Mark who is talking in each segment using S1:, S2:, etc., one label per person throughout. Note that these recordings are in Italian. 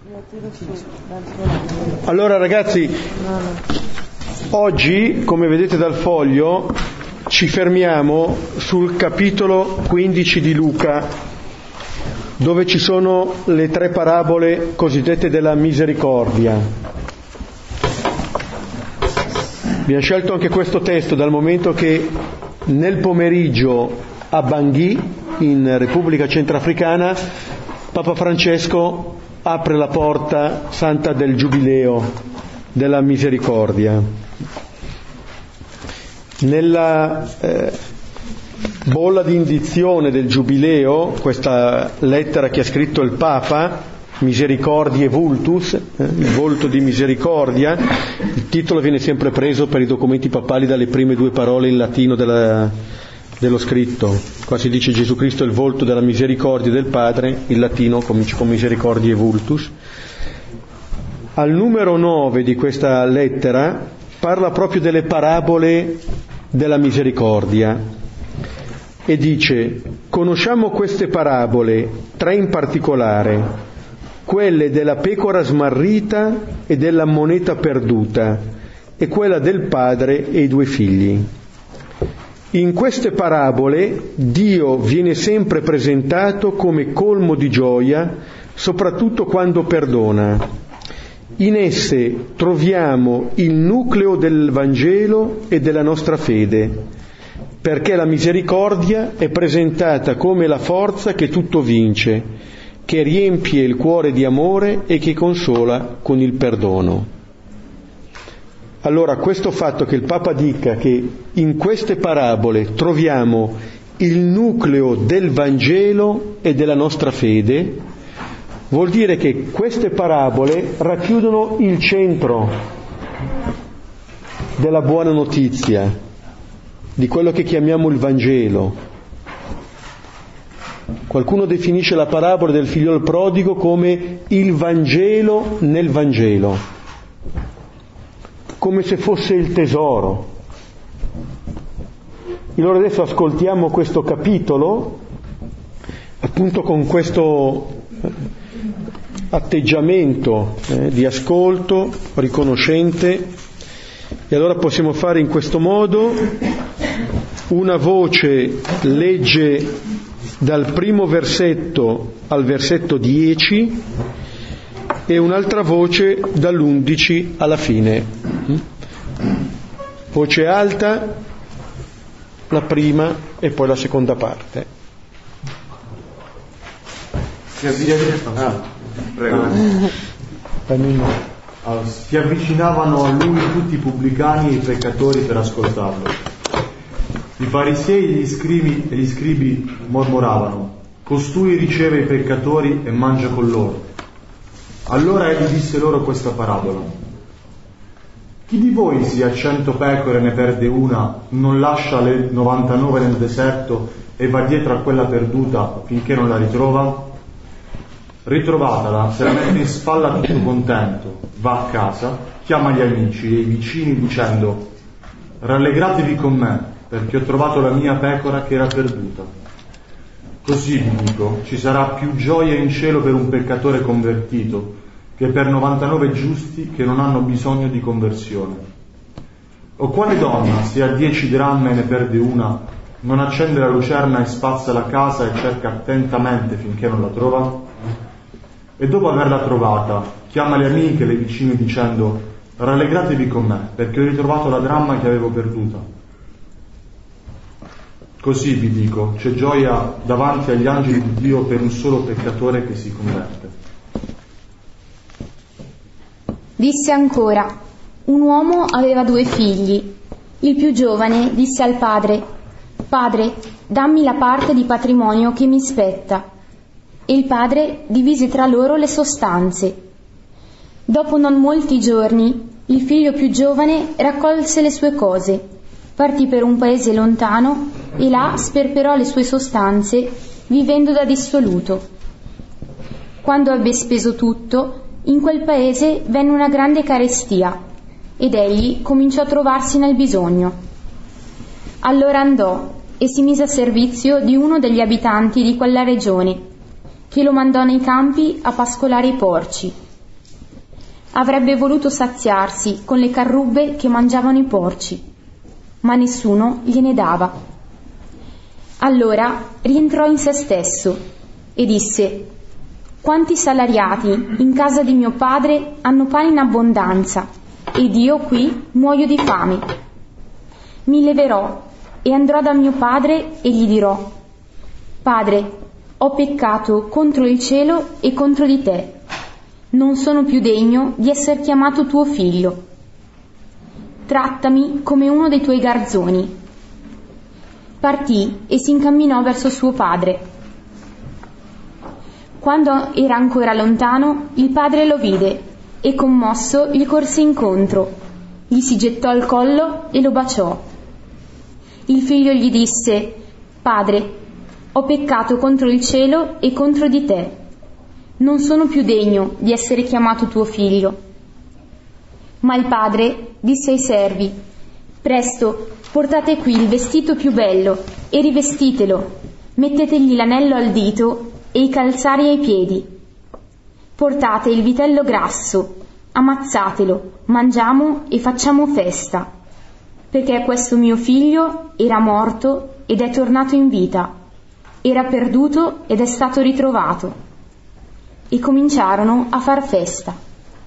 S1: Allora ragazzi, oggi, come vedete dal foglio, ci fermiamo sul capitolo 15 di Luca, dove ci sono le 3 parabole cosiddette della misericordia. Abbiamo scelto anche questo testo dal momento che nel pomeriggio a Bangui, in Repubblica Centrafricana, Papa Francesco apre la porta santa del Giubileo della misericordia. Nella bolla di indizione del Giubileo, questa lettera che ha scritto il Papa, Misericordiae Vultus, il volto di misericordia, il titolo viene sempre preso per i documenti papali dalle prime 2 parole in latino dello scritto. Qua si dice Gesù Cristo è il volto della misericordia del Padre, in latino comincia con Misericordiae Vultus. Al numero 9 di questa lettera parla proprio delle parabole della misericordia e dice: conosciamo queste parabole, 3 in particolare, quelle della pecora smarrita e della moneta perduta, e quella del padre e i 2 figli. In queste parabole Dio viene sempre presentato come colmo di gioia, soprattutto quando perdona. In esse troviamo il nucleo del Vangelo e della nostra fede, perché la misericordia è presentata come la forza che tutto vince, che riempie il cuore di amore e che consola con il perdono. Allora, questo fatto che il Papa dica che in queste parabole troviamo il nucleo del Vangelo e della nostra fede, vuol dire che queste parabole racchiudono il centro della buona notizia, di quello che chiamiamo il Vangelo. Qualcuno definisce la parabola del figliolo prodigo come il Vangelo nel Vangelo, come se fosse il tesoro. E allora adesso ascoltiamo questo capitolo, appunto con questo atteggiamento di ascolto riconoscente, e allora possiamo fare in questo modo: una voce legge dal primo versetto al versetto 10 e un'altra voce dall'11 alla fine. Voce alta la prima e poi la seconda parte.
S2: Si avvicinavano a lui tutti i pubblicani e i peccatori per ascoltarlo. I farisei e gli scribi mormoravano: costui riceve i peccatori e mangia con loro. Allora egli disse loro questa parabola: chi di voi, se ha 100 pecore e ne perde una, non lascia le 99 nel deserto e va dietro a quella perduta finché non la ritrova? Ritrovatela, se la mette in spalla tutto contento, va a casa, chiama gli amici e i vicini dicendo: rallegratevi con me, perché ho trovato la mia pecora che era perduta. Così vi dico, ci sarà più gioia in cielo per un peccatore convertito che per 99 giusti che non hanno bisogno di conversione. O quale donna, se ha 10 drammi e ne perde una, non accende la lucerna e spazza la casa e cerca attentamente finché non la trova? E dopo averla trovata, chiama le amiche e le vicine dicendo: rallegratevi con me, perché ho ritrovato la dramma che avevo perduta. Così vi dico, c'è gioia davanti agli angeli di Dio per un solo peccatore che si converte.
S3: Disse ancora: un uomo aveva 2 figli. Il più giovane disse al padre: padre, dammi la parte di patrimonio che mi spetta. E il padre divise tra loro le sostanze. Dopo non molti giorni, il figlio più giovane raccolse le sue cose, partì per un paese lontano e là sperperò le sue sostanze, vivendo da dissoluto. Quando ebbe speso tutto, in quel paese venne una grande carestia, ed egli cominciò a trovarsi nel bisogno. Allora andò e si mise a servizio di uno degli abitanti di quella regione, che lo mandò nei campi a pascolare i porci. avrebbe voluto saziarsi con le carrubbe che mangiavano i porci, ma nessuno gliene dava. Allora rientrò in se stesso e disse: quanti salariati in casa di mio padre hanno pane in abbondanza, ed io qui muoio di fame. Mi leverò e andrò da mio padre e gli dirò: Padre, ho peccato contro il cielo e contro di te. Non sono più degno di essere chiamato tuo figlio. Trattami come uno dei tuoi garzoni. Partì e si incamminò verso suo padre. Quando era ancora lontano, il padre lo vide e commosso gli corse incontro, gli si gettò al collo e lo baciò. Il figlio gli disse: Padre, ho peccato contro il cielo e contro di te. Non sono più degno di essere chiamato tuo figlio. Ma il padre disse ai servi: Presto, portate qui il vestito più bello e rivestitelo, mettetegli l'anello al dito e i calzari ai piedi. Portate il vitello grasso, ammazzatelo, mangiamo e facciamo festa, perché questo mio figlio era morto ed è tornato in vita, era perduto ed è stato ritrovato. E cominciarono a far festa.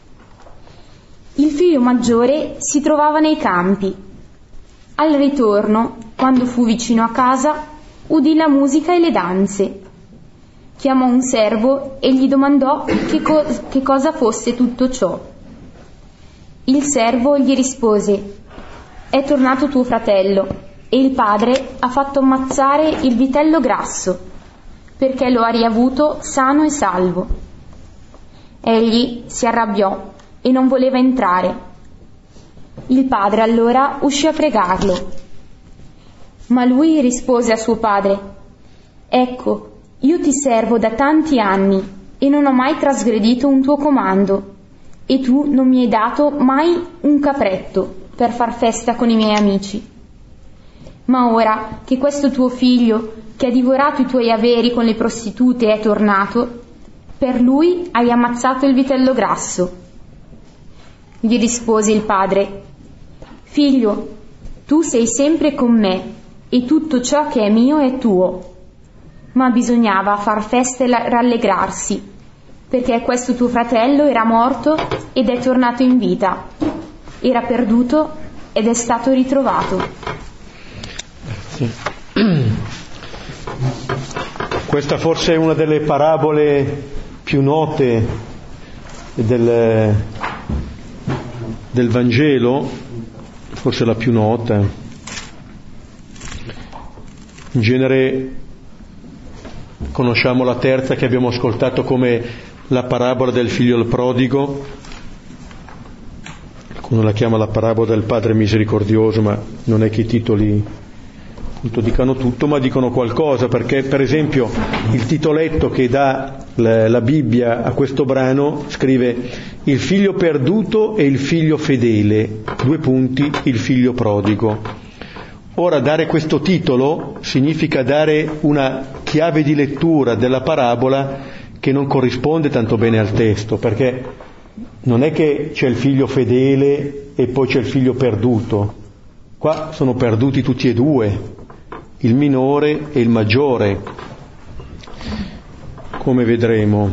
S3: Il figlio maggiore si trovava nei campi. Al ritorno, quando fu vicino a casa, udì la musica e le danze. Chiamò un servo e gli domandò che cosa fosse tutto ciò. Il servo gli rispose: È tornato tuo fratello, e il padre ha fatto ammazzare il vitello grasso, perché lo ha riavuto sano e salvo. Egli si arrabbiò e non voleva entrare. Il padre allora uscì a pregarlo. Ma lui rispose a suo padre: Ecco, io ti servo da tanti anni e non ho mai trasgredito un tuo comando, e tu non mi hai dato mai un capretto per far festa con i miei amici. Ma ora che questo tuo figlio, che ha divorato i tuoi averi con le prostitute, è tornato, per lui hai ammazzato il vitello grasso. Gli rispose il padre: Figlio, tu sei sempre con me e tutto ciò che è mio è tuo. Ma bisognava far festa e rallegrarsi, perché questo tuo fratello era morto ed è tornato in vita, era perduto ed è stato ritrovato.
S1: Sì. Questa forse è una delle parabole più note del Vangelo, forse la più nota. In genere conosciamo la terza che abbiamo ascoltato come la parabola del figlio al prodigo. Qualcuno la chiama la parabola del padre misericordioso, ma non è che i titoli dicano tutto, ma dicono qualcosa, perché per esempio il titoletto che dà la Bibbia a questo brano scrive: il figlio perduto e il figlio fedele, : il figlio prodigo. Ora, dare questo titolo significa dare una chiave di lettura della parabola che non corrisponde tanto bene al testo, perché non è che c'è il figlio fedele e poi c'è il figlio perduto. Qua sono perduti tutti e due, il minore e il maggiore, come vedremo.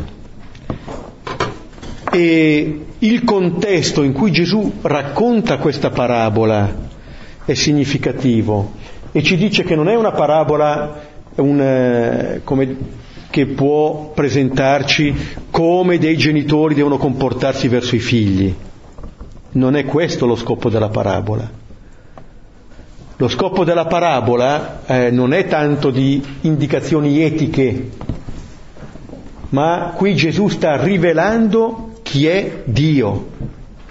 S1: E il contesto in cui Gesù racconta questa parabola è significativo e ci dice che non è una parabola che può presentarci come dei genitori devono comportarsi verso i figli. Non è questo lo scopo della parabola. Lo scopo della parabola non è tanto di indicazioni etiche, ma qui Gesù sta rivelando chi è Dio.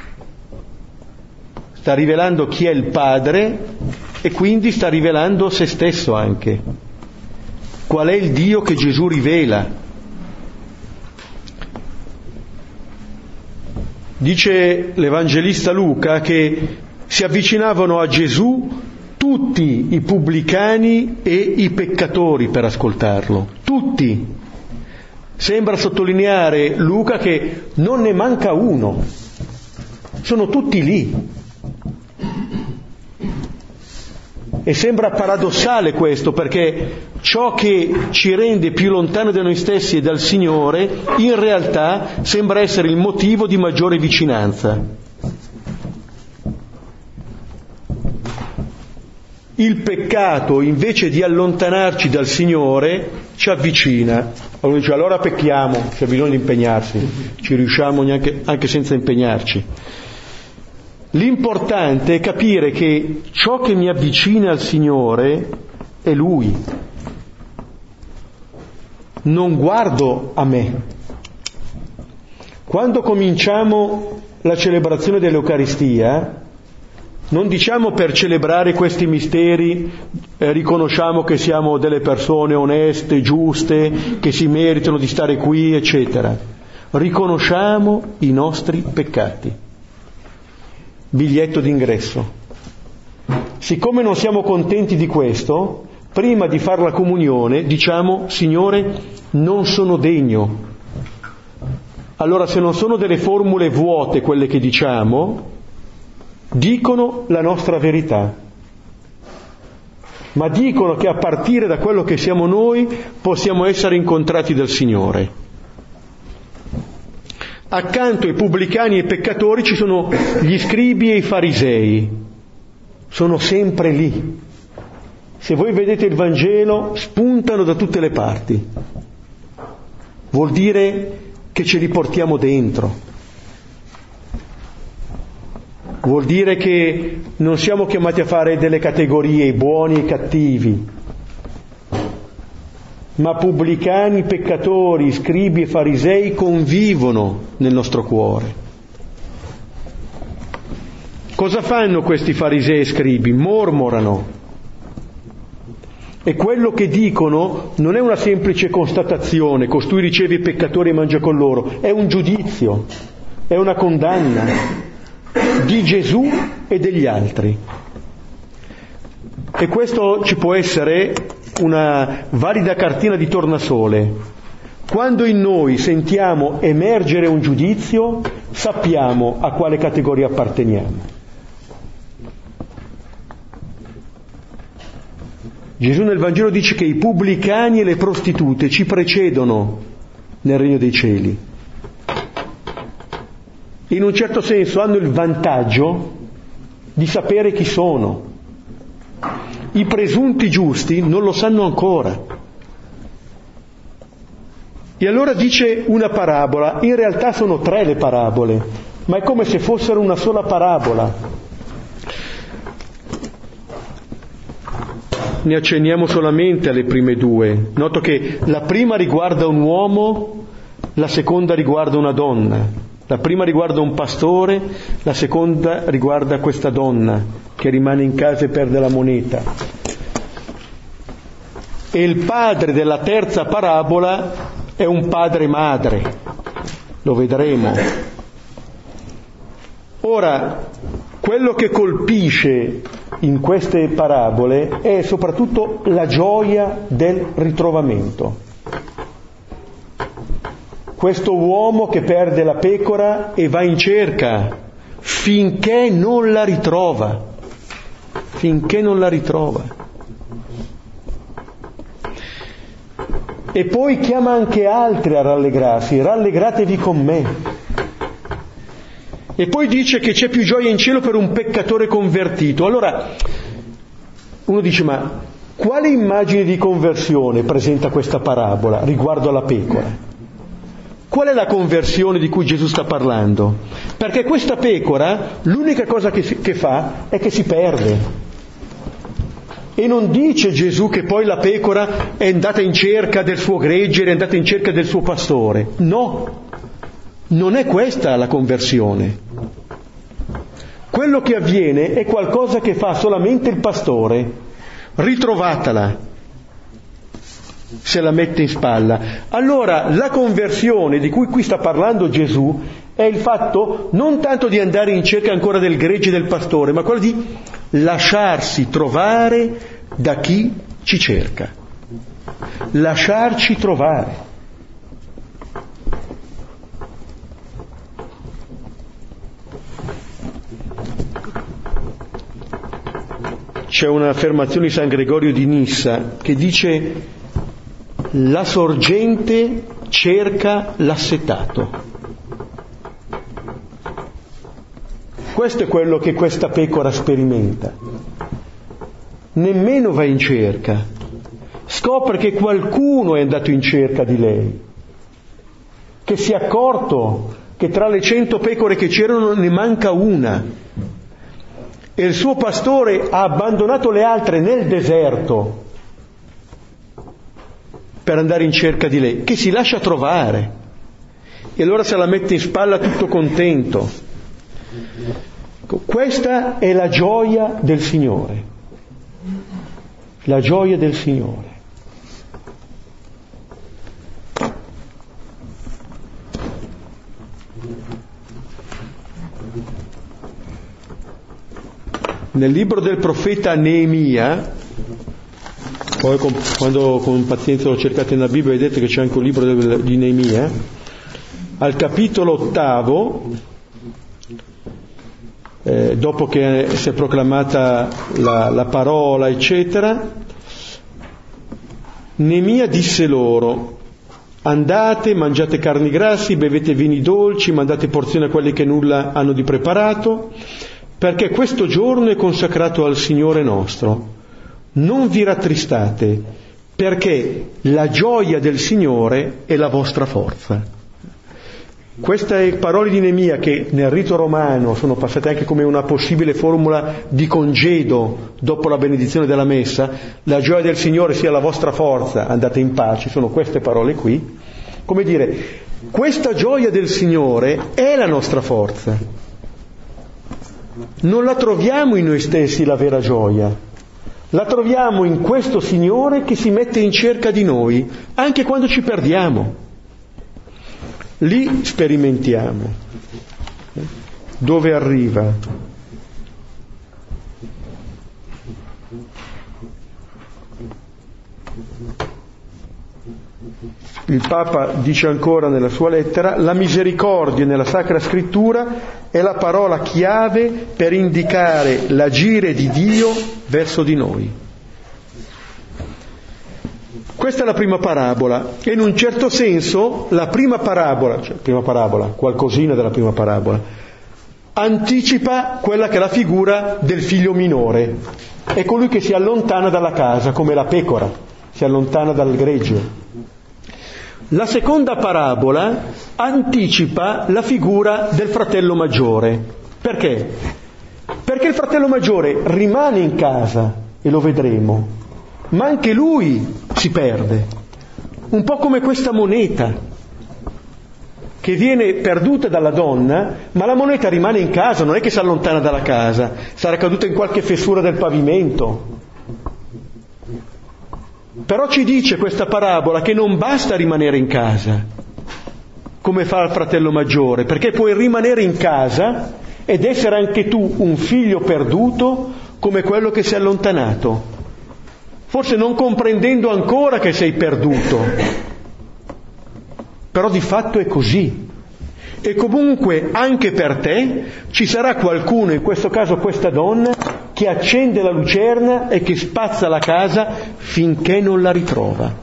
S1: Sta rivelando chi è il Padre e quindi sta rivelando se stesso anche. Qual è il Dio che Gesù rivela? Dice l'Evangelista Luca che si avvicinavano a Gesù tutti i pubblicani e i peccatori per ascoltarlo. Tutti. Sembra sottolineare Luca che non ne manca uno. sono tutti lì. E sembra paradossale questo, perché ciò che ci rende più lontani da noi stessi e dal Signore, in realtà sembra essere il motivo di maggiore vicinanza. Il peccato, invece di allontanarci dal Signore, ci avvicina. Allora dice, allora pecchiamo, c'è bisogno di impegnarsi, ci riusciamo anche senza impegnarci. L'importante è capire che ciò che mi avvicina al Signore è Lui. Non guardo a me. Quando cominciamo la celebrazione dell'Eucaristia, non diciamo per celebrare questi misteri, riconosciamo che siamo delle persone oneste, giuste, che si meritano di stare qui, eccetera. Riconosciamo i nostri peccati. Biglietto d'ingresso. Siccome non siamo contenti di questo, prima di fare la comunione diciamo, Signore, non sono degno. Allora, se non sono delle formule vuote quelle che diciamo, dicono la nostra verità, ma dicono che a partire da quello che siamo noi possiamo essere incontrati dal Signore. Accanto ai pubblicani e ai peccatori ci sono gli scribi e i farisei, sono sempre lì. Se voi vedete il Vangelo, spuntano da tutte le parti. Vuol dire che ce li portiamo dentro. Vuol dire che non siamo chiamati a fare delle categorie, i buoni e i cattivi, ma pubblicani, peccatori, scribi e farisei convivono nel nostro cuore. Cosa fanno questi farisei e scribi? Mormorano. E quello che dicono non è una semplice constatazione, costui riceve i peccatori e mangia con loro, è un giudizio, è una condanna di Gesù e degli altri. E questo ci può essere una valida cartina di tornasole. Quando in noi sentiamo emergere un giudizio, sappiamo a quale categoria apparteniamo. Gesù nel Vangelo dice che i pubblicani e le prostitute ci precedono nel regno dei cieli. In un certo senso hanno il vantaggio di sapere chi sono. I presunti giusti non lo sanno ancora. E allora dice una parabola, in realtà sono 3 le parabole, ma è come se fossero una sola parabola. Ne accenniamo solamente alle prime 2. Noto che la prima riguarda un uomo, la seconda riguarda una donna. La prima riguarda un pastore, la seconda riguarda questa donna che rimane in casa e perde la moneta. E il padre della terza parabola è un padre madre, lo vedremo. Ora, quello che colpisce in queste parabole è soprattutto la gioia del ritrovamento. Questo uomo che perde la pecora e va in cerca finché non la ritrova, finché non la ritrova. E poi chiama anche altri a rallegrarsi, rallegratevi con me. E poi dice che c'è più gioia in cielo per un peccatore convertito. Allora, uno dice, ma quale immagine di conversione presenta questa parabola riguardo alla pecora? Qual è la conversione di cui Gesù sta parlando? Perché questa pecora, l'unica cosa che fa è che si perde. E non dice Gesù che poi la pecora è andata in cerca del suo gregge, è andata in cerca del suo pastore. No, non è questa la conversione. Quello che avviene è qualcosa che fa solamente il pastore. Ritrovatela, se la mette in spalla. Allora la conversione di cui qui sta parlando Gesù è il fatto non tanto di andare in cerca ancora del gregge del pastore, ma quello di lasciarsi trovare da chi ci cerca. Lasciarci trovare. c'è un'affermazione di San Gregorio di Nissa che dice: la sorgente cerca l'assetato. Questo è quello che questa pecora sperimenta. Nemmeno va in cerca, scopre che qualcuno è andato in cerca di lei, che si è accorto che tra le 100 pecore che c'erano ne manca una, e il suo pastore ha abbandonato le altre nel deserto per andare in cerca di lei, che si lascia trovare, e allora se la mette in spalla tutto contento. Questa è la gioia del Signore, la gioia del Signore. Nel libro del profeta Neemia, poi quando con pazienza lo cercate nella Bibbia vedete che c'è anche un libro di Neemia, al capitolo 8, dopo che si è proclamata la parola, eccetera, Neemia disse loro: andate, mangiate carni grassi, bevete vini dolci, mandate porzioni a quelli che nulla hanno di preparato, perché questo giorno è consacrato al Signore nostro. Non vi rattristate, perché la gioia del Signore è la vostra forza. Queste parole di Neemia, che nel rito romano sono passate anche come una possibile formula di congedo dopo la benedizione della messa, la gioia del Signore sia la vostra forza, andate in pace, sono queste parole qui. Come dire, questa gioia del Signore è la nostra forza. Non la troviamo in noi stessi la vera gioia, la troviamo in questo Signore che si mette in cerca di noi, anche quando ci perdiamo. Lì sperimentiamo dove arriva. Il Papa dice ancora nella sua lettera: la misericordia nella Sacra Scrittura è la parola chiave per indicare l'agire di Dio verso di noi. Questa è la prima parabola, e in un certo senso la prima parabola, qualcosina della prima parabola, anticipa quella che è la figura del figlio minore. È colui che si allontana dalla casa, come la pecora si allontana dal gregge. La seconda parabola anticipa la figura del fratello maggiore. Perché? Perché il fratello maggiore rimane in casa, e lo vedremo, ma anche lui si perde. Un po' come questa moneta che viene perduta dalla donna, ma la moneta rimane in casa, non è che si allontana dalla casa, sarà caduta in qualche fessura del pavimento. Però ci dice questa parabola che non basta rimanere in casa, come fa il fratello maggiore, perché puoi rimanere in casa ed essere anche tu un figlio perduto come quello che si è allontanato, forse non comprendendo ancora che sei perduto, però di fatto è così. E comunque anche per te ci sarà qualcuno, in questo caso questa donna, che accende la lucerna e che spazza la casa finché non la ritrova.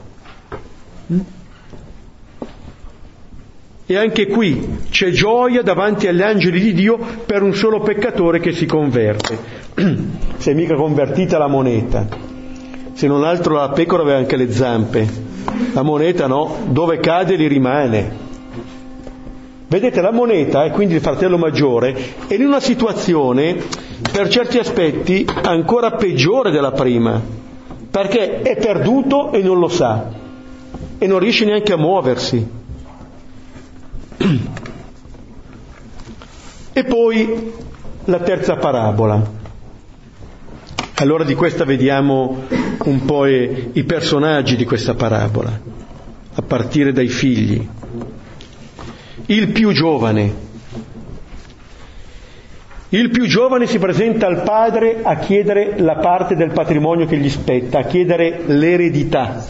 S1: E anche qui c'è gioia davanti agli angeli di Dio per un solo peccatore che si converte. Si è mica convertita la moneta, se non altro la pecora aveva anche le zampe, la moneta no, dove cade li rimane. Vedete, la moneta, e quindi il fratello maggiore, è in una situazione per certi aspetti ancora peggiore della prima, perché è perduto e non lo sa, e non riesce neanche a muoversi. E poi la terza parabola. Allora di questa vediamo un po' i personaggi di questa parabola, a partire dai figli. Il più giovane. Il più giovane si presenta al padre a chiedere la parte del patrimonio che gli spetta, a chiedere l'eredità.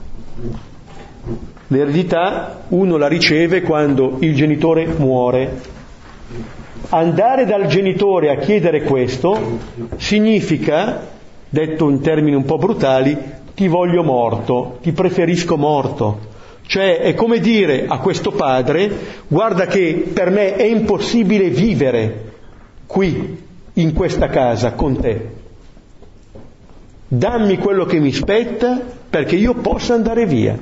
S1: L'eredità uno la riceve quando il genitore muore. Andare dal genitore a chiedere questo significa detto in termini un po' brutali, ti voglio morto, ti preferisco morto. Cioè è come dire a questo padre: guarda che per me è impossibile vivere qui, in questa casa, con te. Dammi quello che mi spetta perché io possa andare via.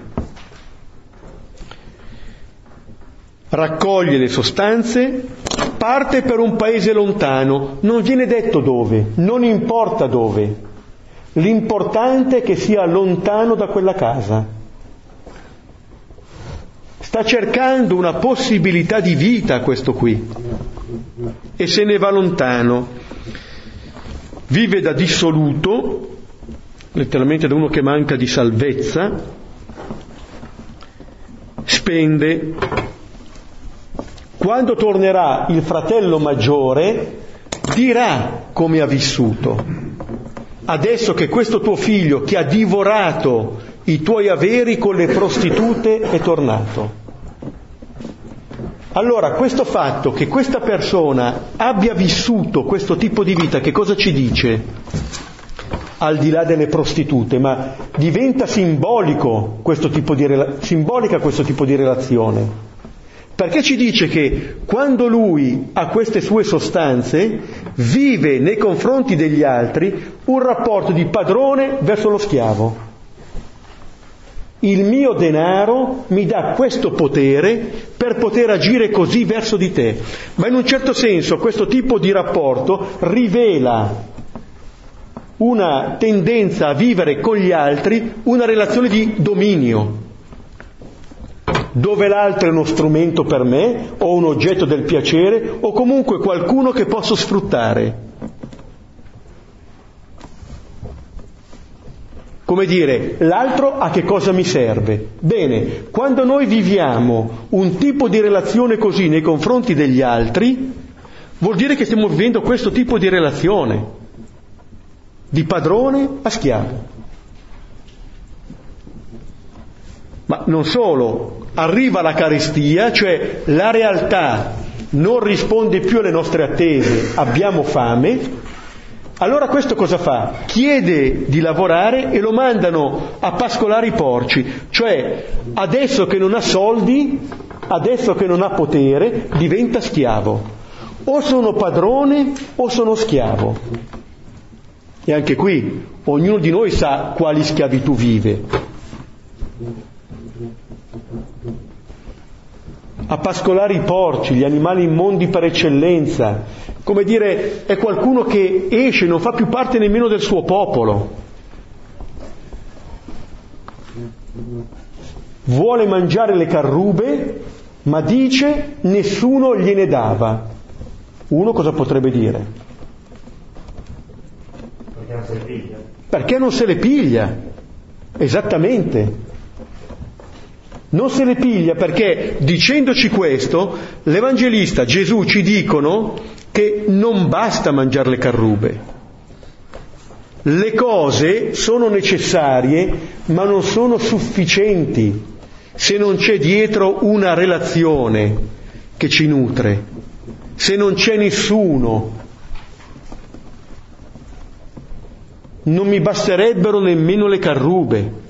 S1: Raccoglie le sostanze, parte per un paese lontano, non viene detto dove, non importa dove, l'importante è che sia lontano da quella casa. Sta cercando una possibilità di vita questo qui e se ne va lontano. Vive da dissoluto, letteralmente da uno che manca di salvezza, spende. Quando tornerà il fratello maggiore dirà come ha vissuto. Adesso che questo tuo figlio che ha divorato i tuoi averi con le prostitute è tornato. Allora questo fatto che questa persona abbia vissuto questo tipo di vita, che cosa ci dice? Al di là delle prostitute, ma diventa simbolica questo tipo di relazione. Perché ci dice che quando lui ha queste sue sostanze vive nei confronti degli altri un rapporto di padrone verso lo schiavo. Il mio denaro mi dà questo potere per poter agire così verso di te. Ma in un certo senso questo tipo di rapporto rivela una tendenza a vivere con gli altri una relazione di dominio, dove l'altro è uno strumento per me, o un oggetto del piacere, o comunque qualcuno che posso sfruttare. Come dire, l'altro a che cosa mi serve? Bene, quando noi viviamo un tipo di relazione così nei confronti degli altri, vuol dire che stiamo vivendo questo tipo di relazione, di padrone a schiavo. Ma non solo, arriva la carestia, cioè la realtà non risponde più alle nostre attese, abbiamo fame. Allora questo cosa fa? Chiede di lavorare e lo mandano a pascolare i porci, cioè adesso che non ha soldi, adesso che non ha potere, diventa schiavo. O sono padrone o sono schiavo. E anche qui ognuno di noi sa quali schiavitù vive. A pascolare i porci, gli animali immondi per eccellenza, come dire, è qualcuno che esce, non fa più parte nemmeno del suo popolo. Vuole mangiare le carrube, ma dice nessuno gliene dava. Uno cosa potrebbe dire?
S2: Perché non se le piglia.
S1: Perché non se le piglia? Esattamente. Non se le piglia perché, dicendoci questo, l'Evangelista, Gesù, ci dicono che non basta mangiare le carrube. Le cose sono necessarie, ma non sono sufficienti se non c'è dietro una relazione che ci nutre, se non c'è nessuno. Non mi basterebbero nemmeno le carrube.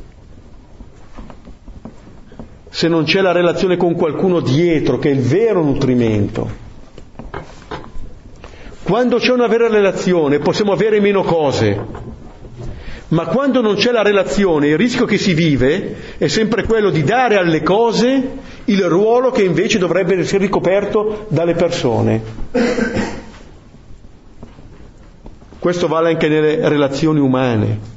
S1: Se non c'è la relazione con qualcuno dietro, che è il vero nutrimento. Quando c'è una vera relazione possiamo avere meno cose, ma quando non c'è la relazione il rischio che si vive è sempre quello di dare alle cose il ruolo che invece dovrebbe essere ricoperto dalle persone. Questo vale anche nelle relazioni umane.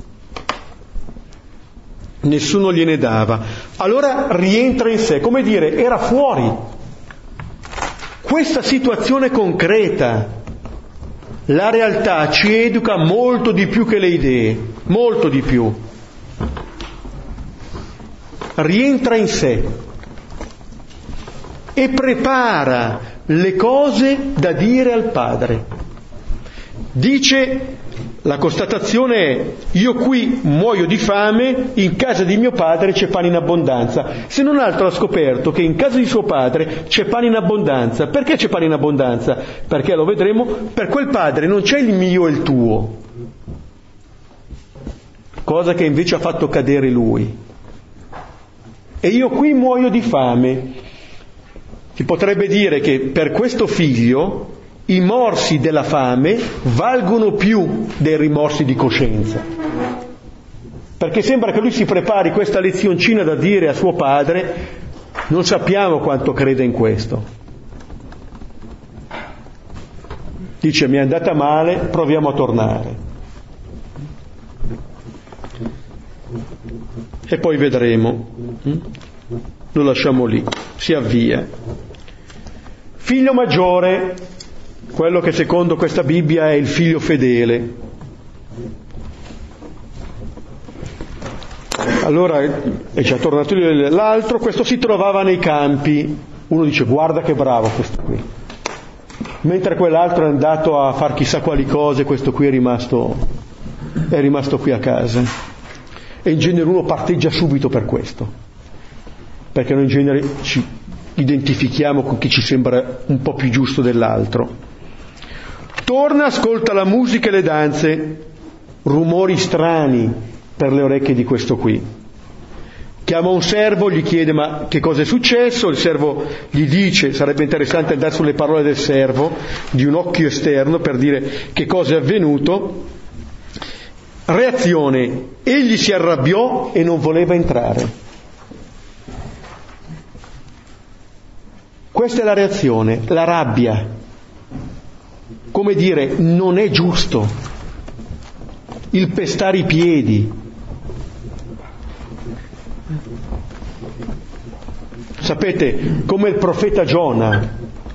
S1: Nessuno gliene dava. Allora rientra in sé, come dire, era fuori. Questa situazione concreta, la realtà ci educa molto di più che le idee, molto di più. Rientra in sé e prepara le cose da dire al Padre. Dice, la constatazione è: io qui muoio di fame, in casa di mio padre c'è pane in abbondanza. Se non altro ha scoperto che in casa di suo padre c'è pane in abbondanza. Perché c'è pane in abbondanza? Perché, lo vedremo, per quel padre non c'è il mio e il tuo, cosa che invece ha fatto cadere lui. E io qui muoio di fame. Si potrebbe dire che per questo figlio i morsi della fame valgono più dei rimorsi di coscienza, perché sembra che lui si prepari questa lezioncina da dire a suo padre. Non sappiamo quanto crede in questo. Dice: mi è andata male, proviamo a tornare. E poi vedremo. Lo lasciamo lì, si avvia. Figlio maggiore, quello che secondo questa Bibbia è il figlio fedele. Allora è già tornato l'altro, questo si trovava nei campi. Uno dice: guarda che bravo questo qui. Mentre quell'altro è andato a far chissà quali cose, questo qui è rimasto qui a casa. E in genere uno parteggia subito per questo, perché noi in genere ci identifichiamo con chi ci sembra un po' più giusto dell'altro. Torna, ascolta la musica e le danze, rumori strani per le orecchie di questo qui. Chiama un servo, gli chiede: ma che cosa è successo? Il servo gli dice, sarebbe interessante andare sulle parole del servo, di un occhio esterno, per dire che cosa è avvenuto. Reazione: egli si arrabbiò e non voleva entrare. Questa è la reazione, la rabbia. Come dire, non è giusto. Il pestare i piedi. Sapete, come il profeta Giona,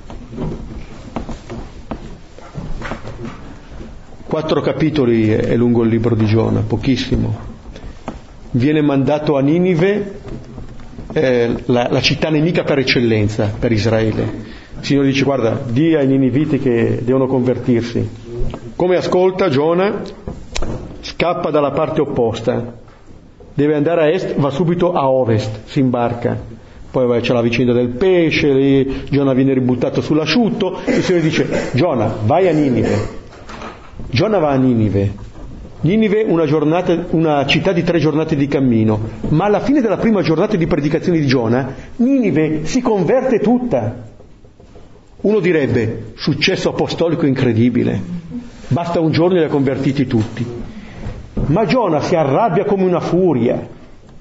S1: 4 capitoli è lungo il libro di Giona, pochissimo. Viene mandato a Ninive, la città nemica per eccellenza per Israele. Il Signore dice: guarda, di ai niniviti che devono convertirsi. Come ascolta Giona? Scappa dalla parte opposta, deve andare a est, va subito a ovest, si imbarca. Poi c'è la vicenda del pesce, lì Giona viene ributtato sull'asciutto. Il Signore dice: Giona, vai a Ninive. Giona va a Ninive. Ninive una città di 3 giornate di cammino, ma alla fine della prima giornata di predicazione di Giona, Ninive si converte tutta. Uno direbbe: successo apostolico incredibile, basta un giorno e li ha convertiti tutti. Ma Giona si arrabbia come una furia.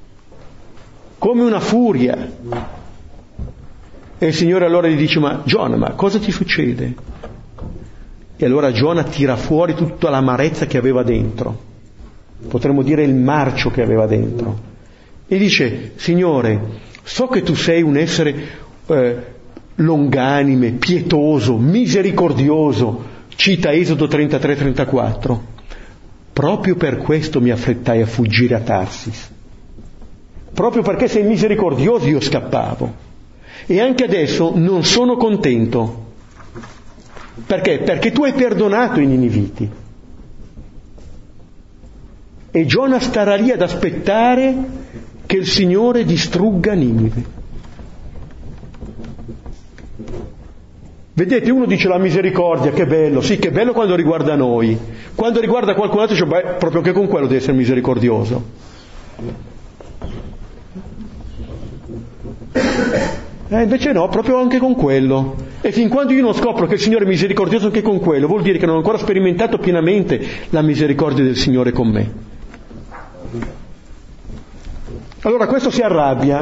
S1: E il Signore allora gli dice: ma Giona, ma cosa ti succede? E allora Giona tira fuori tutta l'amarezza che aveva dentro, potremmo dire il marcio che aveva dentro, e dice: Signore, so che tu sei un essere longanime, pietoso, misericordioso, cita Esodo 33-34, proprio per questo mi affrettai a fuggire a Tarsis. Proprio perché sei misericordioso io scappavo. E anche adesso non sono contento. Perché? Perché tu hai perdonato i niniviti. E Giona starà lì ad aspettare che il Signore distrugga Ninive. Vedete, uno dice la misericordia, che bello, sì, che bello quando riguarda noi. Quando riguarda qualcun altro dice: beh, proprio che con quello deve essere misericordioso. Invece no, proprio anche con quello. E fin quando io non scopro che il Signore è misericordioso anche con quello, vuol dire che non ho ancora sperimentato pienamente la misericordia del Signore con me. Allora questo si arrabbia.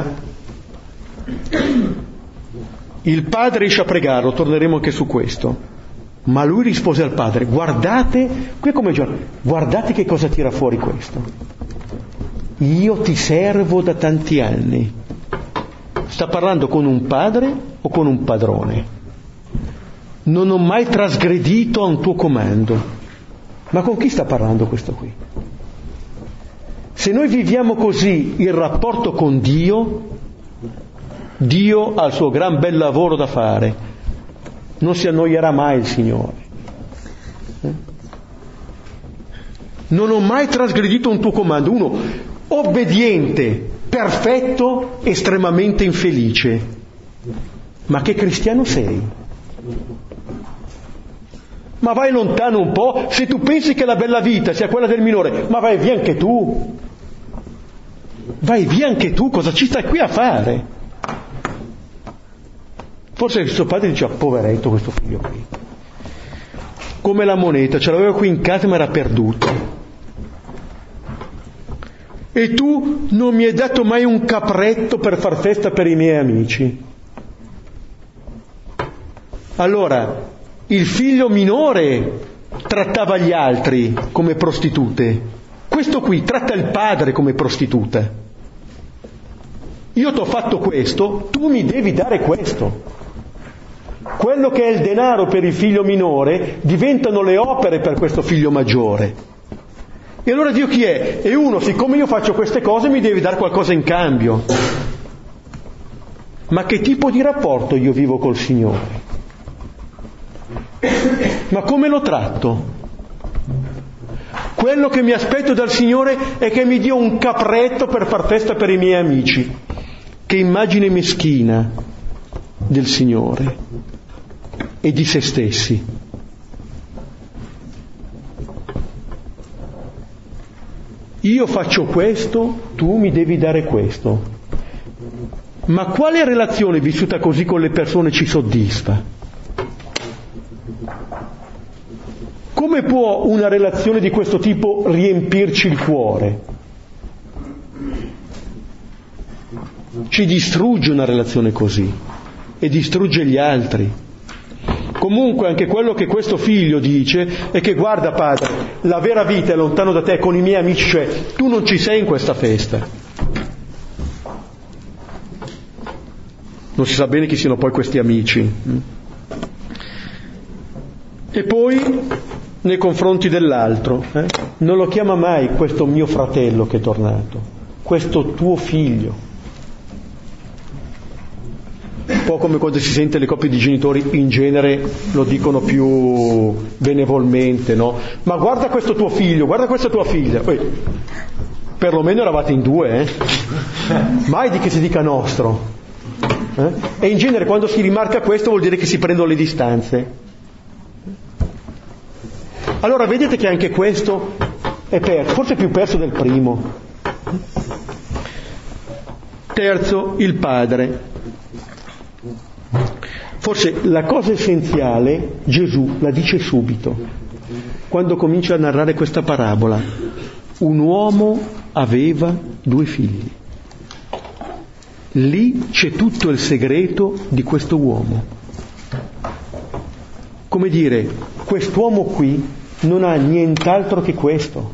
S1: Il padre esce a pregarlo, torneremo anche su questo. Ma lui rispose al padre: guardate, qui è come Giona, guardate che cosa tira fuori questo. Io ti servo da tanti anni. Sta parlando con un padre o con un padrone? Non ho mai trasgredito a un tuo comando. Ma con chi sta parlando questo qui? Se noi viviamo così il rapporto con Dio, Dio ha il suo gran bel lavoro da fare. Non si annoierà mai il Signore. Non ho mai trasgredito un tuo comando. Uno obbediente, perfetto, estremamente infelice. Ma che cristiano sei? Ma vai lontano un po', se tu pensi che la bella vita sia quella del minore, ma vai via anche tu. Vai via anche tu, cosa ci stai qui a fare? Forse il suo padre diceva, poveretto questo figlio qui. Come la moneta, ce l'aveva qui in casa ma era perduta. E tu non mi hai dato mai un capretto per far festa per i miei amici. Allora, il figlio minore trattava gli altri come prostitute. Questo qui tratta il padre come prostituta. Io ti ho fatto questo, tu mi devi dare questo. Quello che è il denaro per il figlio minore diventano le opere per questo figlio maggiore. E allora Dio chi è? E uno, siccome io faccio queste cose, mi devi dare qualcosa in cambio. Ma che tipo di rapporto io vivo col Signore? Ma come lo tratto? Quello che mi aspetto dal Signore è che mi dia un capretto per far festa per i miei amici. Che immagine meschina del Signore e di se stessi. Io faccio questo, tu mi devi dare questo. Ma quale relazione vissuta così con le persone ci soddisfa? Come può una relazione di questo tipo riempirci il cuore? Ci distrugge una relazione così e distrugge gli altri. Comunque anche quello che questo figlio dice è che guarda padre, la vera vita è lontano da te con i miei amici, cioè tu non ci sei in questa festa. Non si sa bene chi siano poi questi amici. E poi nei confronti dell'altro, non lo chiama mai questo mio fratello che è tornato, questo tuo figlio. Un po' come quando si sente le coppie di genitori in genere lo dicono più benevolmente, no? Ma guarda questo tuo figlio, guarda questa tua figlia. Poi, perlomeno eravate in due, mai di che si dica nostro. E in genere quando si rimarca questo vuol dire che si prendono le distanze. Allora vedete che anche questo è perso, forse più perso del primo. Terzo, il padre. Forse la cosa essenziale Gesù la dice subito, quando comincia a narrare questa parabola. Un uomo aveva 2 figli. Lì c'è tutto il segreto di questo uomo. Come dire, quest'uomo qui non ha nient'altro che questo.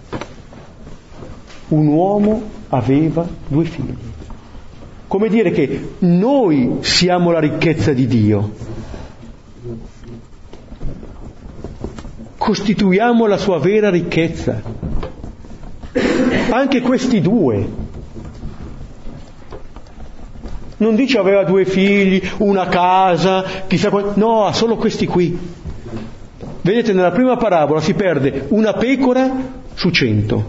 S1: Un uomo aveva 2 figli. Come dire che noi siamo la ricchezza di Dio. Costituiamo la sua vera ricchezza. Anche questi 2. Non dice aveva 2 figli, una casa, chissà no, ha solo questi qui. Vedete, nella prima parabola si perde una pecora su 100,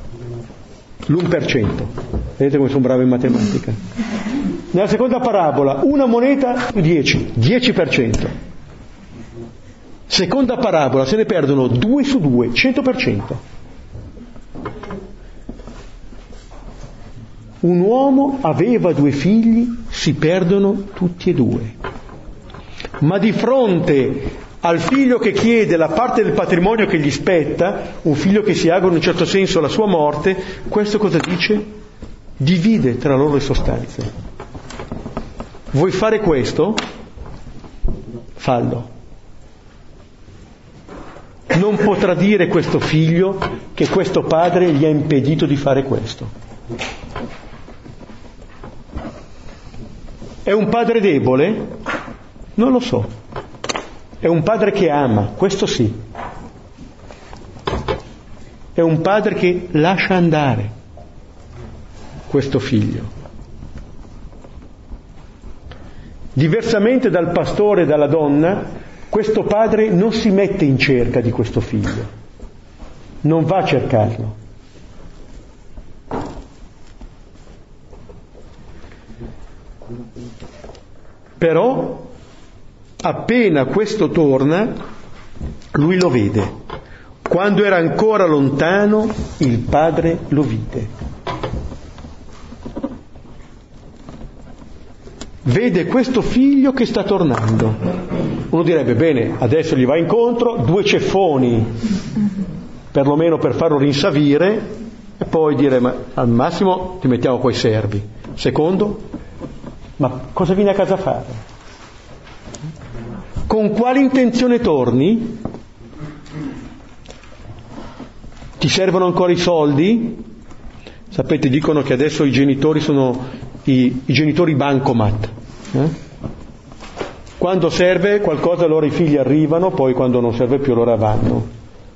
S1: l'1%. Vedete come sono bravo in matematica. Nella seconda parabola una moneta su 10, 10%. Seconda parabola se ne perdono 2 su 2, 100%. Un uomo aveva 2 figli, si perdono tutti e 2. Ma di fronte al figlio che chiede la parte del patrimonio che gli spetta, un figlio che si augura in un certo senso la sua morte, questo cosa dice? Divide tra loro le sostanze. Vuoi fare questo? Fallo. Non potrà dire questo figlio che questo padre gli ha impedito di fare questo. È un padre debole? Non lo so. È un padre che ama, questo sì. È un padre che lascia andare questo figlio. Diversamente dal pastore e dalla donna, questo padre non si mette in cerca di questo figlio, non va a cercarlo. Però appena questo torna, lui lo vede. Quando era ancora lontano, il padre lo vide. Vede questo figlio che sta tornando. Uno direbbe, bene, adesso gli va incontro, 2 ceffoni, perlomeno per farlo rinsavire, e poi dire, ma al massimo ti mettiamo coi servi. Secondo, ma cosa vieni a casa a fare? Con quale intenzione torni? Ti servono ancora i soldi? Sapete, dicono che adesso i genitori sono i genitori bancomat. Quando serve qualcosa allora i figli arrivano, poi quando non serve più allora vanno.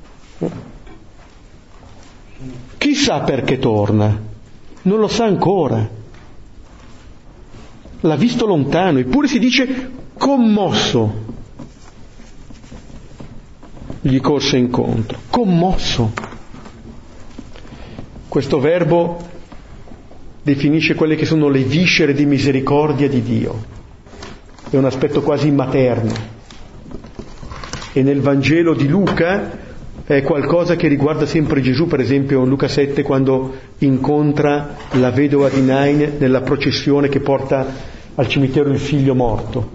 S1: Chissà perché torna, non lo sa ancora. L'ha visto lontano, eppure si dice commosso. Gli corse incontro, commosso. Questo verbo definisce quelle che sono le viscere di misericordia di Dio. È un aspetto quasi materno. E nel Vangelo di Luca è qualcosa che riguarda sempre Gesù, per esempio in Luca 7 quando incontra la vedova di Nain nella processione che porta al cimitero il figlio morto.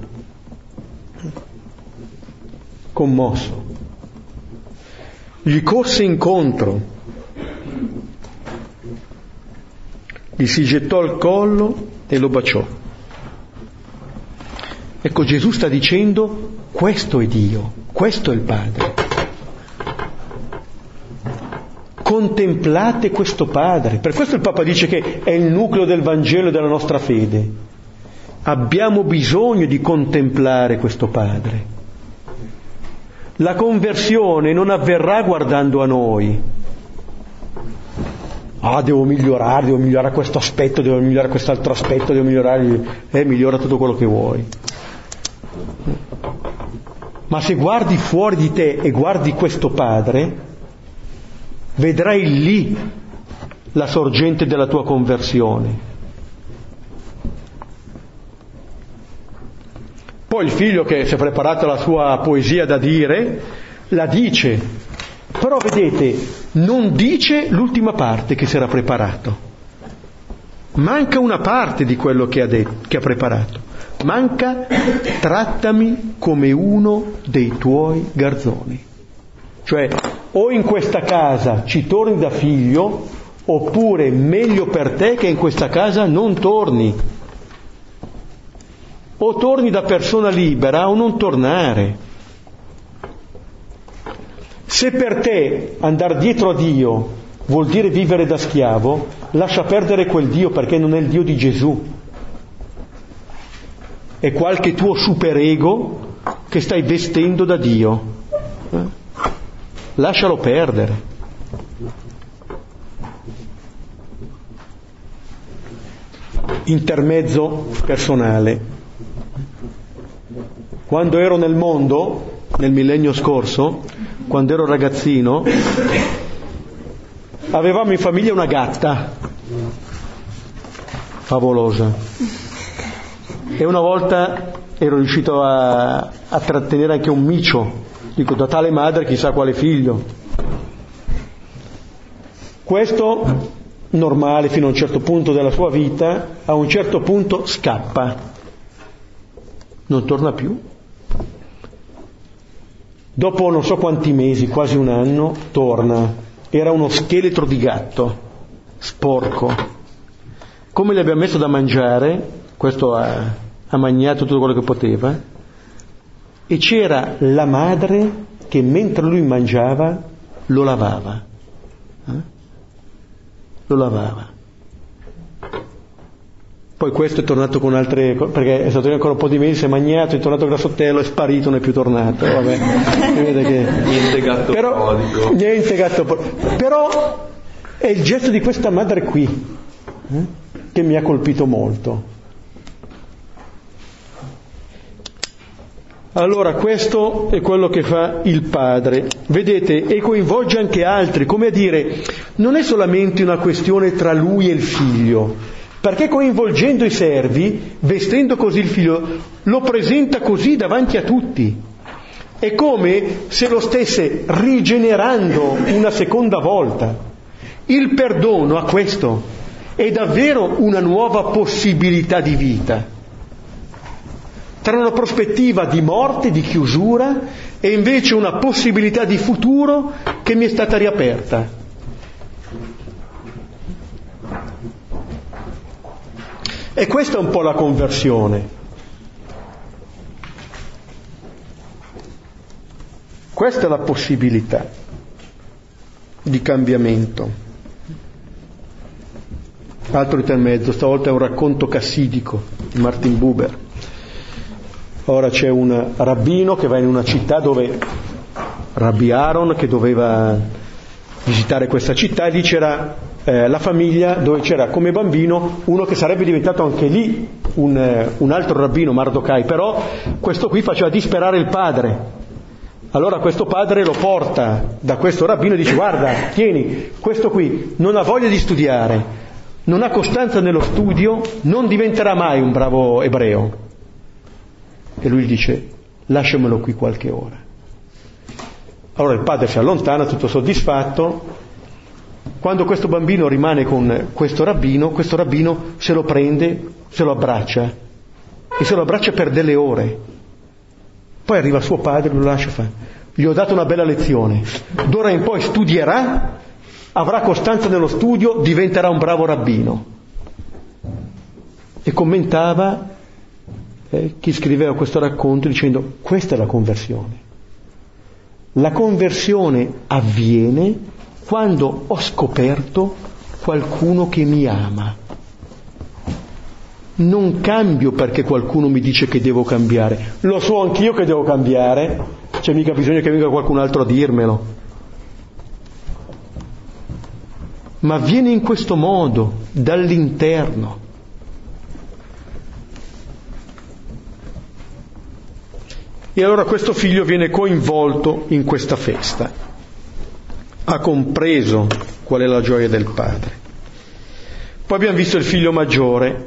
S1: Commosso. Gli corse incontro, gli si gettò al collo e lo baciò. Ecco, Gesù sta dicendo, questo è Dio, questo è il Padre. Contemplate questo Padre. Per questo il Papa dice che è il nucleo del Vangelo e della nostra fede. Abbiamo bisogno di contemplare questo Padre. La conversione non avverrà guardando a noi. Devo migliorare questo aspetto, devo migliorare quest'altro aspetto, devo migliorare, migliora tutto quello che vuoi. Ma se guardi fuori di te e guardi questo Padre, vedrai lì la sorgente della tua conversione. Poi il figlio che si è preparato la sua poesia da dire, la dice, però vedete, non dice l'ultima parte che si era preparato. Manca una parte di quello che ha preparato. Manca, trattami come uno dei tuoi garzoni. Cioè, o in questa casa ci torni da figlio, oppure meglio per te che in questa casa non torni. O torni da persona libera o non tornare. Se per te andare dietro a Dio vuol dire vivere da schiavo, lascia perdere quel Dio perché non è il Dio di Gesù. È qualche tuo superego che stai vestendo da Dio. Lascialo perdere. Intermezzo personale. Quando ero nel mondo, nel millennio scorso, quando ero ragazzino, avevamo in famiglia una gatta favolosa e una volta ero riuscito a trattenere anche un micio, dico, da tale madre chissà quale figlio. Questo normale fino a un certo punto della sua vita, a un certo punto scappa, non torna più. Dopo non so quanti mesi, quasi un anno, torna. Era uno scheletro di gatto, sporco. Come le abbiamo messo da mangiare, questo ha mangiato tutto quello che poteva, e c'era la madre che mentre lui mangiava lo lavava. Lo lavava. Poi questo è tornato con altre, perché è stato ancora un po' di mesi, si è magnato, è tornato grassottello, è sparito, non è più tornato. Vabbè. Vede che...
S4: Niente gatto prodigo.
S1: Niente gatto prodigo. Però è il gesto di questa madre qui che mi ha colpito molto. Allora questo è quello che fa il Padre, vedete, e coinvolge anche altri, come a dire, non è solamente una questione tra lui e il figlio, perché coinvolgendo i servi, vestendo così il figlio, lo presenta così davanti a tutti. È come se lo stesse rigenerando una seconda volta. Il perdono ha questo, è davvero una nuova possibilità di vita, tra una prospettiva di morte, di chiusura, e invece una possibilità di futuro che mi è stata riaperta. E questa è un po' la conversione. Questa è la possibilità di cambiamento. Altro intermezzo, stavolta è un racconto cassidico di Martin Buber. Ora c'è un rabbino che va in una città dove Rabbi Aaron, che doveva visitare questa città, e lì c'era la famiglia dove c'era come bambino uno che sarebbe diventato anche lì un altro rabbino, Mardochai, però questo qui faceva disperare il padre. Allora questo padre lo porta da questo rabbino e dice: guarda, tieni, questo qui non ha voglia di studiare, non ha costanza nello studio, non diventerà mai un bravo ebreo. E lui gli dice: lasciamelo qui qualche ora. Allora il padre si allontana tutto soddisfatto. Quando questo bambino rimane con questo rabbino se lo prende, se lo abbraccia, e se lo abbraccia per delle ore. Poi arriva suo padre, lo lascia fare. Gli ho dato una bella lezione, d'ora in poi studierà, avrà costanza nello studio, diventerà un bravo rabbino. E commentava chi scriveva questo racconto dicendo: questa è la conversione. La conversione avviene quando ho scoperto qualcuno che mi ama. Non cambio perché qualcuno mi dice che devo cambiare, lo so anch'io che devo cambiare, c'è mica bisogno che venga qualcun altro a dirmelo. Ma avviene in questo modo, dall'interno. E allora questo figlio viene coinvolto in questa festa, ha compreso qual è la gioia del padre. Poi abbiamo visto il figlio maggiore,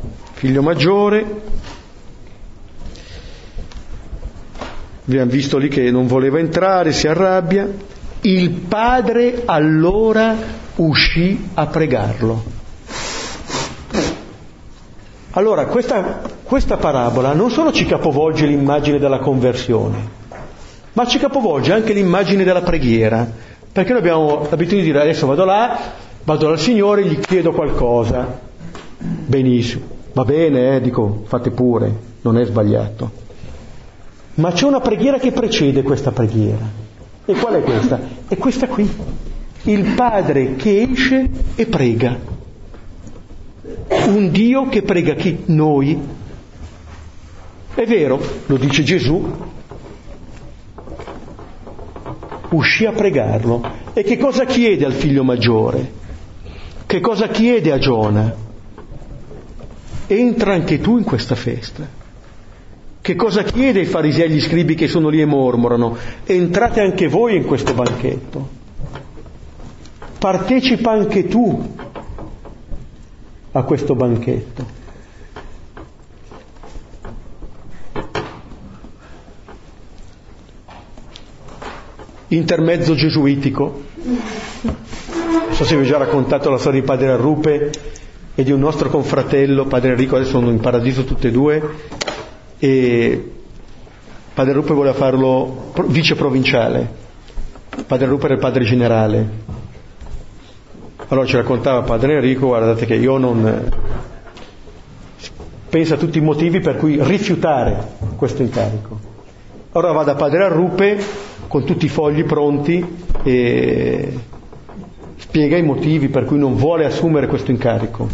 S1: abbiamo visto lì che non voleva entrare, si arrabbia. Il padre allora uscì a pregarlo. Allora questa parabola non solo ci capovolge l'immagine della conversione, ma ci capovolge anche l'immagine della preghiera, perché noi abbiamo l'abitudine di dire: adesso vado dal Signore e gli chiedo qualcosa. Benissimo, va bene, dico, fate pure, non è sbagliato. Ma c'è una preghiera che precede questa preghiera. E qual è questa? È questa qui. Il Padre che esce e prega. Un Dio che prega chi? Noi. È vero, lo dice Gesù. Uscì a pregarlo. E che cosa chiede al figlio maggiore? Che cosa chiede a Giona? Entra anche tu in questa festa. Che cosa chiede ai farisei e agli scribi che sono lì e mormorano? Entrate anche voi in questo banchetto. Partecipa anche tu a questo banchetto. Intermezzo gesuitico. Non so se vi ho già raccontato la storia di Padre Arrupe e di un nostro confratello, Padre Enrico, adesso sono in paradiso tutte e due, e Padre Arrupe voleva farlo vice provinciale. Padre Arrupe era il padre generale. Allora ci raccontava Padre Enrico: guardate che io non... pensa a tutti i motivi per cui rifiutare questo incarico. Allora va da Padre Arrupe con tutti i fogli pronti e spiega i motivi per cui non vuole assumere questo incarico.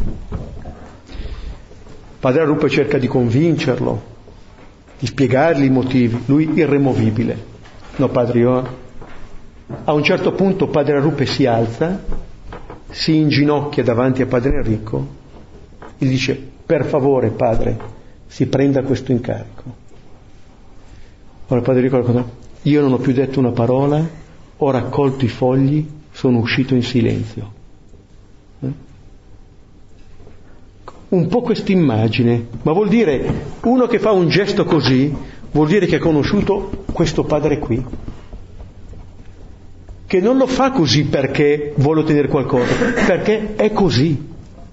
S1: Padre Arrupe cerca di convincerlo, di spiegargli i motivi. Lui irremovibile: no padre, io... A un certo punto Padre Arrupe si alza, si inginocchia davanti a Padre Enrico e dice: per favore padre, si prenda questo incarico. Ora Padre Enrico racconta: io non ho più detto una parola, ho raccolto i fogli, sono uscito in silenzio. Un po' quest'immagine, ma vuol dire uno che fa un gesto così vuol dire che ha conosciuto questo padre qui, che non lo fa così perché vuole ottenere qualcosa, perché è così.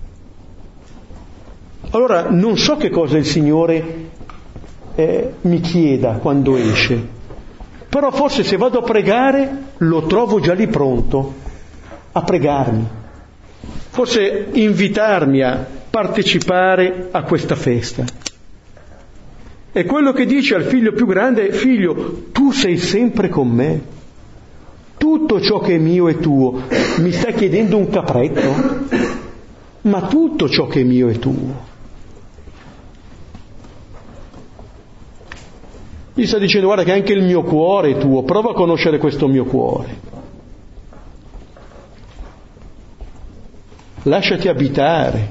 S1: Allora non so che cosa il Signore mi chieda quando esce, però forse se vado a pregare lo trovo già lì pronto a pregarmi, forse invitarmi a partecipare a questa festa. E quello che dice al figlio più grande è: figlio, tu sei sempre con me, tutto ciò che è mio è tuo. Mi stai chiedendo un capretto? Ma tutto ciò che è mio è tuo. Gli sta dicendo: guarda che anche il mio cuore è tuo, prova a conoscere questo mio cuore. Lasciati abitare.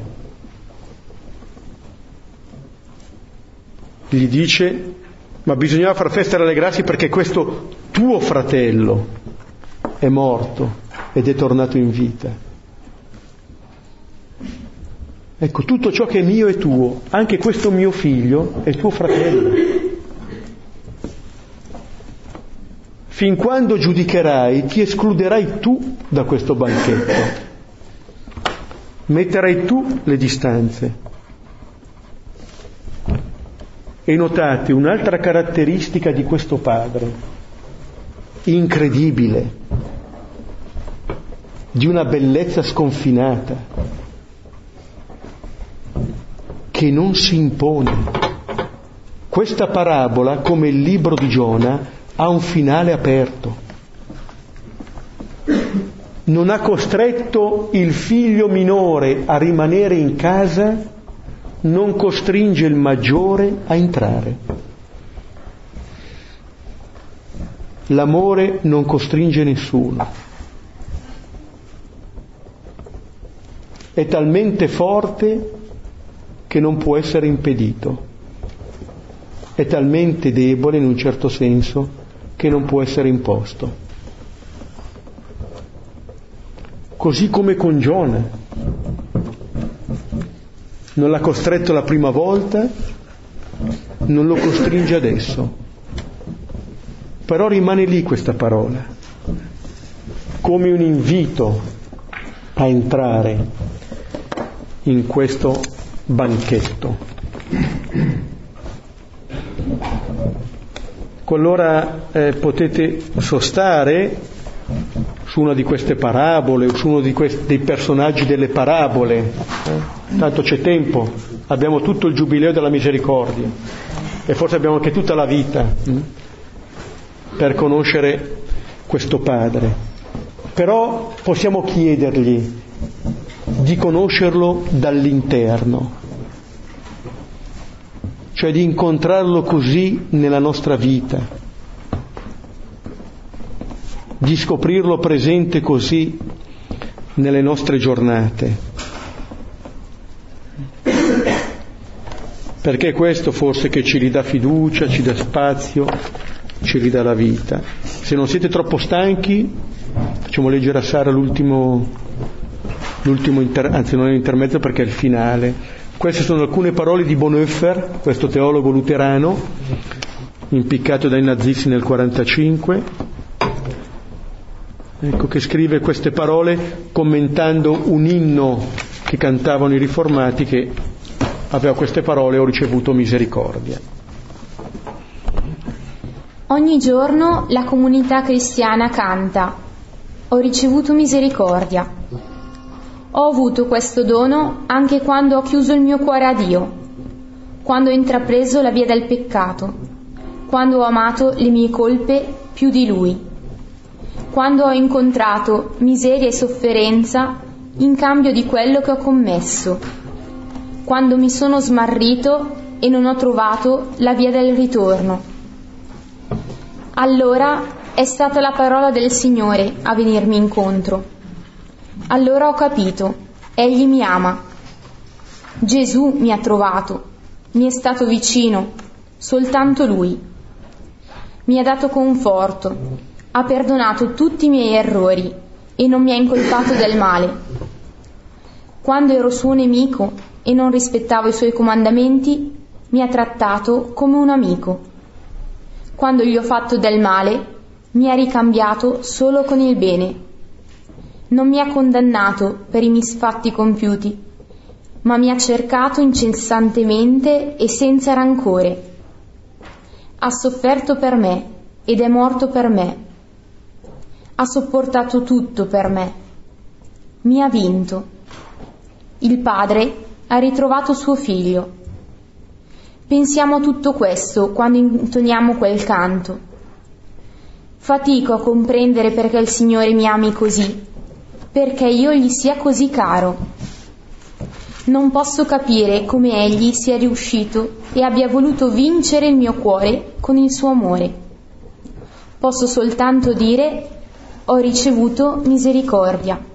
S1: Gli dice: ma bisognava far festa e rallegrarsi perché questo tuo fratello è morto ed è tornato in vita. Ecco, tutto ciò che è mio è tuo, anche questo mio figlio è tuo fratello. Fin quando giudicherai, ti escluderai tu da questo banchetto, metterai tu le distanze. E notate un'altra caratteristica di questo padre, incredibile, di una bellezza sconfinata, che non si impone. Questa parabola, come il libro di Giona, ha un finale aperto. Non ha costretto il figlio minore a rimanere in casa, non costringe il maggiore a entrare. L'amore non costringe nessuno. È talmente forte che non può essere impedito. È talmente debole in un certo senso che non può essere imposto. Così come con Giona. Non l'ha costretto la prima volta, non lo costringe adesso. Però rimane lì questa parola, come un invito a entrare in questo banchetto. Allora potete sostare su una di queste parabole o su uno dei personaggi delle parabole, tanto c'è tempo, abbiamo tutto il giubileo della misericordia e forse abbiamo anche tutta la vita per conoscere questo Padre. Però possiamo chiedergli di conoscerlo dall'interno, cioè di incontrarlo così nella nostra vita, di scoprirlo presente così nelle nostre giornate, perché è questo forse che ci ridà fiducia, ci dà spazio, ci ridà la vita. Se non siete troppo stanchi, facciamo leggere a Sara l'ultimo anzi non è l'intermezzo perché è il finale. Queste sono alcune parole di Bonhoeffer, questo teologo luterano, impiccato dai nazisti nel 1945, ecco, che scrive queste parole commentando un inno che cantavano i riformati che aveva queste parole: ho ricevuto misericordia.
S3: Ogni giorno la comunità cristiana canta: ho ricevuto misericordia. Ho avuto questo dono anche quando ho chiuso il mio cuore a Dio, quando ho intrapreso la via del peccato, quando ho amato le mie colpe più di Lui, quando ho incontrato miseria e sofferenza in cambio di quello che ho commesso, quando mi sono smarrito e non ho trovato la via del ritorno. Allora è stata la parola del Signore a venirmi incontro. Allora ho capito, Egli mi ama. Gesù mi ha trovato, mi è stato vicino, soltanto Lui. Mi ha dato conforto, ha perdonato tutti i miei errori e non mi ha incolpato del male. Quando ero suo nemico e non rispettavo i suoi comandamenti, mi ha trattato come un amico. Quando gli ho fatto del male, mi ha ricambiato solo con il bene. Non mi ha condannato per i misfatti compiuti, ma mi ha cercato incessantemente e senza rancore. Ha sofferto per me ed è morto per me. Ha sopportato tutto per me. Mi ha vinto. Il Padre ha ritrovato suo Figlio. Pensiamo a tutto questo quando intoniamo quel canto. Fatico a comprendere perché il Signore mi ami così, perché io gli sia così caro. Non posso capire come Egli sia riuscito e abbia voluto vincere il mio cuore con il suo amore. Posso soltanto dire: ho ricevuto misericordia.